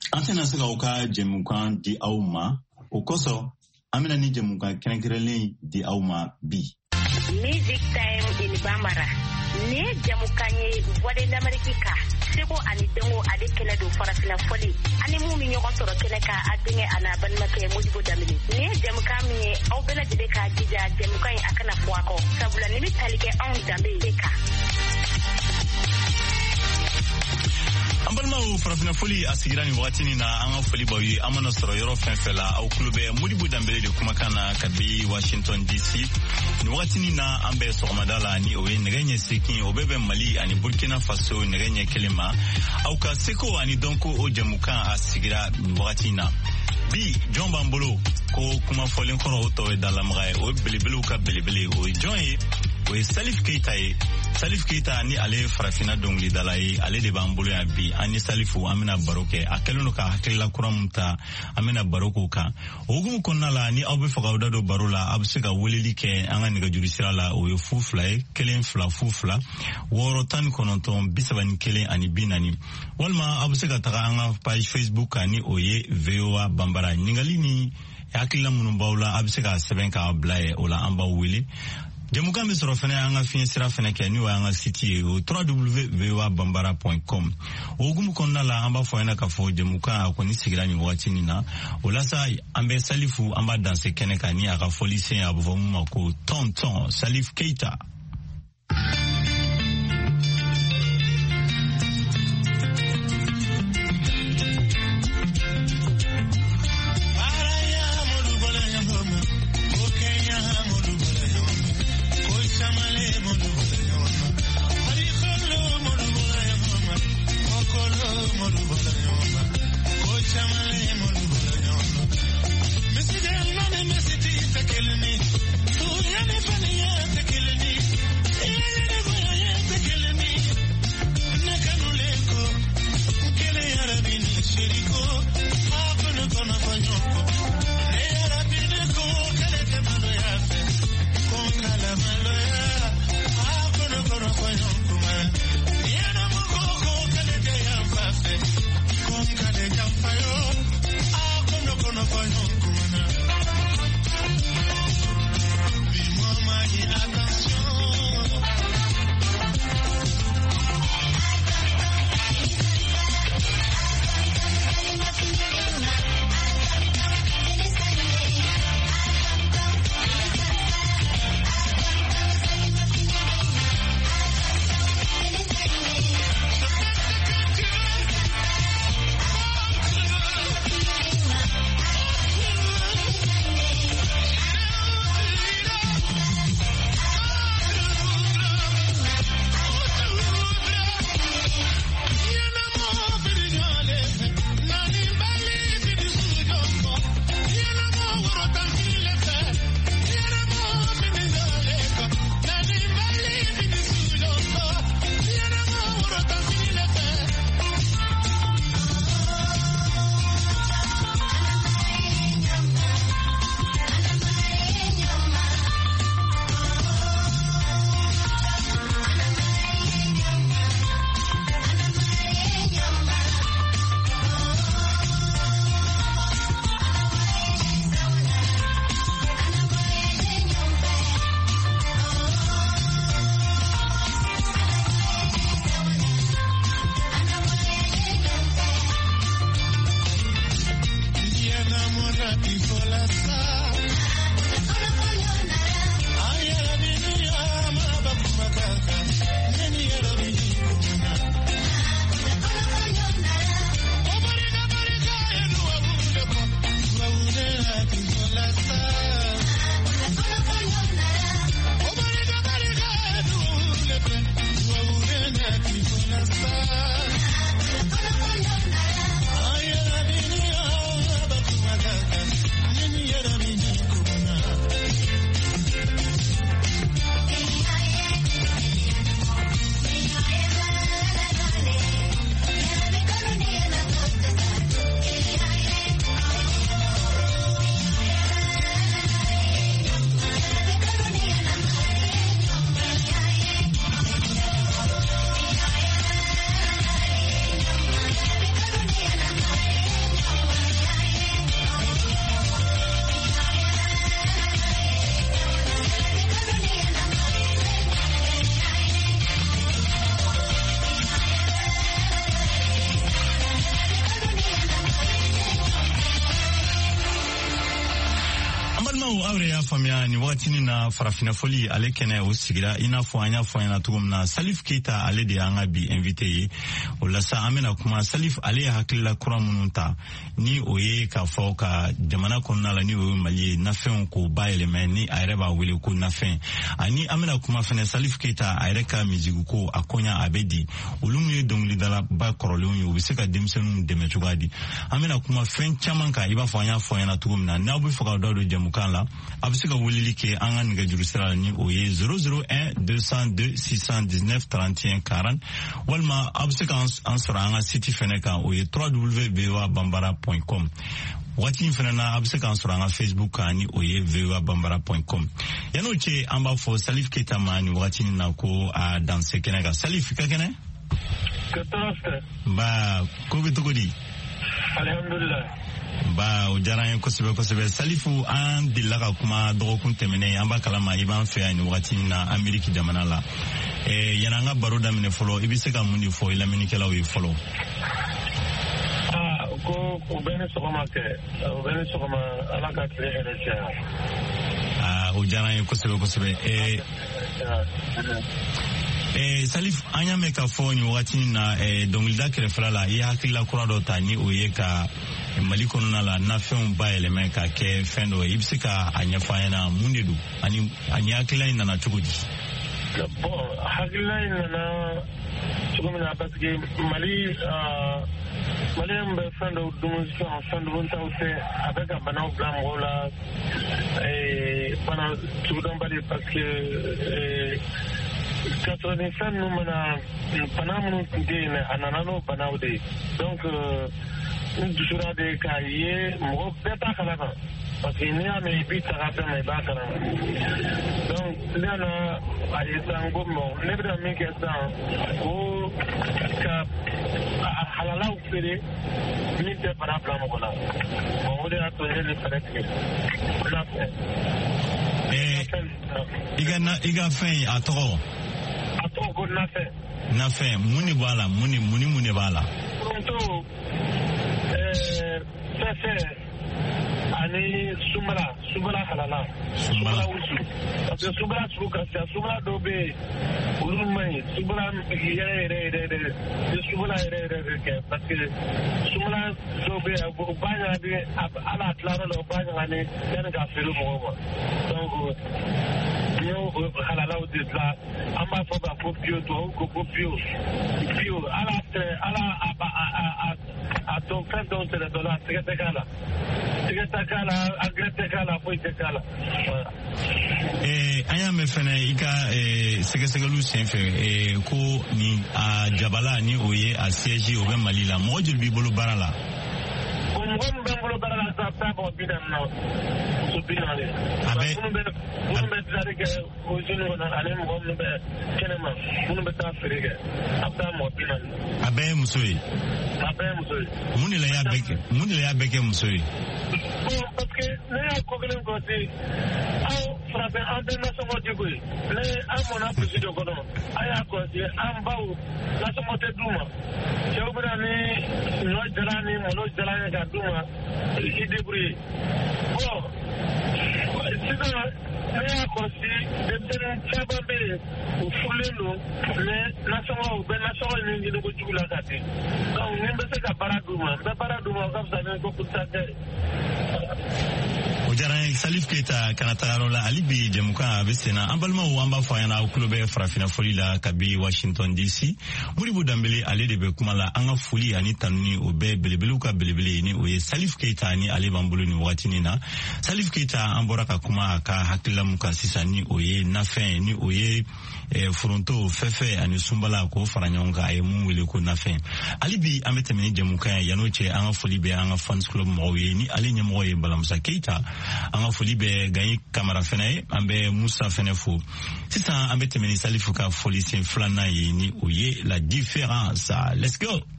Antena saka uka jemukan di auma ukoso amina ni jemukan kenekrele di auma bi. Music time in Bambara. Ne jamukanye wade d'Amerika. Seko ani dengo ade kele do farafina foli. Ani mu mi nyoko soro kele ka adinge ana ban make mujibo damini. Ne jamukami au bela jide ka jija jamukanye akana fuako. Sabula nimi talike on dambe ka. Ambalma farafina foli asigirani wakati na anga foli bawi amana soro yoro fenfela au klube mudibu dambele de kumakana kabi Washington DC ni wakati na ambe somadala ni owe negenye siki obebe Mali ani Burkina Faso negenye kelema au ka seko ani donko o jamuka asigira wakati na bi John Bambolo ko kuma foli nkoro oto dalamgae o belebele ka belebele o join o Salif Keita ni ale farafina dongli dalai ale de bambolo ya bi ani Salifu amina baroke akeluno ka hakila kuramta amina baroko ka ogumu konnala ni awbe fagawda do barola absega weleli ke anga niga jurisira la o fufla kelen fufla woro tan kononton bisabani kelen ani binani walma absega taga anga page Facebook ani oye VOA Bambara ningalini hakila munumbaula absega sebenka blaye ola amba wili Jamuka misoro fene anga fiensira fene ke ni wa anga site o www.voabambara.com. Ogumu konna la amba foena ka fo jamuka akoni sigirani wati nina. Olasa ambe Salifu amba danse kene ka ni aka folise abuvamu mako tonton Salif Keita. faamuya ni wagati na farafina foli ale kɛnɛ o sigira ina fɔ an y'a fɔ ɲɛna cogo min na Salif Keita ale de y'an ka bi invité ye o la sa an bɛna kuma Salif ale ye hakilila kura minnu ta ni o ye k'a fɔ ka jamana kɔnɔna la ni o ye Mali ye nafɛnw k'o bayɛlɛmɛ ni a yɛrɛ b'a wele ko nafɛn ani an bɛna kuma fɛnɛ Salif Keita a yɛrɛ ka musique ko a koɲa a bɛ di olu min ye dɔnkilidalaba kɔrɔlenw ye u bɛ se ka denmisɛnninw dɛmɛ cogoya di an bɛna kuma fɛn caman kan i b'a fɔ an y'a fɔ ɲɛna cogo min na n'aw bɛ fɛ ka da don jɛmukan la a bɛ se ka weleli kɛ an ka nɛgɛjuru sira la ni o ye 001 202 619 31 40 walima a bɛ se ka an sɔrɔ an ka site fɛnɛ kan o ye www.voabambara.com waati in fɛnɛ na a bɛ se k'an sɔrɔ an ka Facebook kan ni o ye voabambara.com yan'o cɛ an b'a fɔ Salif Keita ma ni waati in na ko a danse kɛnɛ kan Salif ka kɛnɛ ba ko bɛ cogo di alhamdulillah ba o diyara an ye kosɛbɛ kosɛbɛ Salifu an delila ka kuma dɔgɔkun tɛmɛnen an b'a kalama i b'an fɛ yan ni wagati in na Ameriki jamana la yanni an ka baro daminɛ fɔlɔ i bɛ se ka mun de fɔ i lamɛnnikɛlaw ye fɔlɔ ko u bɛ ni sɔgɔma kɛ u bɛ ni sɔgɔma ala ka tile hɛrɛ caya o diyara an ye kosɛbɛ kosɛbɛ Salif an y'a mɛn k'a fɔ nin wagati in na dɔnkilida kɛrɛfɛla la i ye hakilila kura dɔ ta ni o ye ka Mali kɔnɔna la nafɛnw bayɛlɛmɛ ka kɛ fɛn dɔ ye i bɛ se ka a ɲɛfɔ an ɲɛna mun de don ani hakilila in nana cogo di bon hakilila in nana cogo min na parce que Mali Maliyɛn bɛ fɛn dɔw dun sisan fɛn duntaw tɛ a bɛ ka banaw bila mɔgɔw la bana sugudɔnbali parce que fɛn ninnu mana bana minnu tun tɛ yen a nana n'o banaw de ye donc n dusura de k'a ye mɔgɔ bɛɛ t'a kalama parce que n'i y'a mɛn i b'i taga fɛn ma i b'a kalama donc ne nana a ye sisan ko bon ne bɛna min kɛ sisan ko ka halalaw feere min tɛ bana bila mɔgɔ la bon o de y'a to ne ni fɛrɛ tigɛ i ka fɛn a tɔgɔ ko nafɛn mun de b'a la mun de b'a la foronto fɛfɛ ani sunbala halala sunbala wusu parce que sunbala sugu ka ca sunbala dɔw bɛ yen olu man ɲi sunbala yɛrɛ ni sunbala yɛrɛ kɛ parce que sunbala dɔw bɛ yen u b'a ɲagami ala tilayɔrɔ la u b'a ɲagami yanni k'a feere mɔgɔw ma donc n y'o halalaw de dilan an b'a fɔ ka fɔ piyo tubabuw ko ko piyo ala a dɔn fɛn dɔw tɛnɛ dɔ la tɛgɛ tɛ k'a la angɛrɛ tɛ k'a la foyi tɛ k'a la an y'a mɛn fɛnɛ i ka sɛgɛsɛgɛliw senfɛ ko ni a jabala ni o ye a siège o bɛ Mali la mɔgɔ joli b'i bolo baara la mɔgɔ min bɛ n bolo baara la sisan taa mɔgɔ 40 na muso 40 minnu bɛ dilali kɛ usine kɔnɔ ani mɔgɔ minnu bɛ kɛnɛma minnu bɛ taa feere kɛ a bɛ taa mɔgɔ 40 a bɛɛ ye muso ye mun de la y'a bɛɛ kɛ muso ye bon parce que ne y'a ko kelen fɔ ten aw farafin an tɛ nasɔngɔ di koyi ne an mɔna polisi dɔ kɔnɔ an y'a kɔlɔsi an baw nasɔngɔ tɛ d'u ma cɛw bɛ na ni ɲɔ jalan ni malo jalan ye ka d'u ma i débrouiller bon sisan ne y'a kɔlɔsi denmisɛnnin caman bɛ yen u furulen don mais nasɔngɔ u bɛ nasɔngɔ ɲini ko jugu la ka ten donc ni n bɛ se ka baara d'u ma n bɛ baara d'u ma o ka fisa ni ko kuta tɛ o diyara n ye Salif Keita kana tagayɔrɔ la hali bi jɛmukan a bɛ sen na an balimaw an b'a fɔ an ɲɛna aw tulo bɛ farafina foli la kabi Washington DC Modibo Danbele ale de bɛ kuma la an ka foli ani tanuni o bɛɛ belebelew ka belebele ni o ye Salif Keita ni ale b'an bolo ni wagati na Salif Keita an bɔra ka kuma a ka hakilila mun kan sisan ni o ye nafɛn ni o ye foronto fɛfɛ ani sunbala k'o fara ɲɔgɔn kan a ye mun wele ko nafɛn hali bi an bɛ tɛmɛ ni jɛmukan ye yan'o cɛ an ka foli bɛ an ka fans club mɔgɔw ye ni ale ɲɛmɔgɔ ye Balamusa Keita an ka foli bɛ Gayi Kamara fɛnɛ ye an bɛ Musa fɛnɛ fo sisan an bɛ tɛmɛ ni Salifu ka foli sen filanan ye ni o ye la différence let's go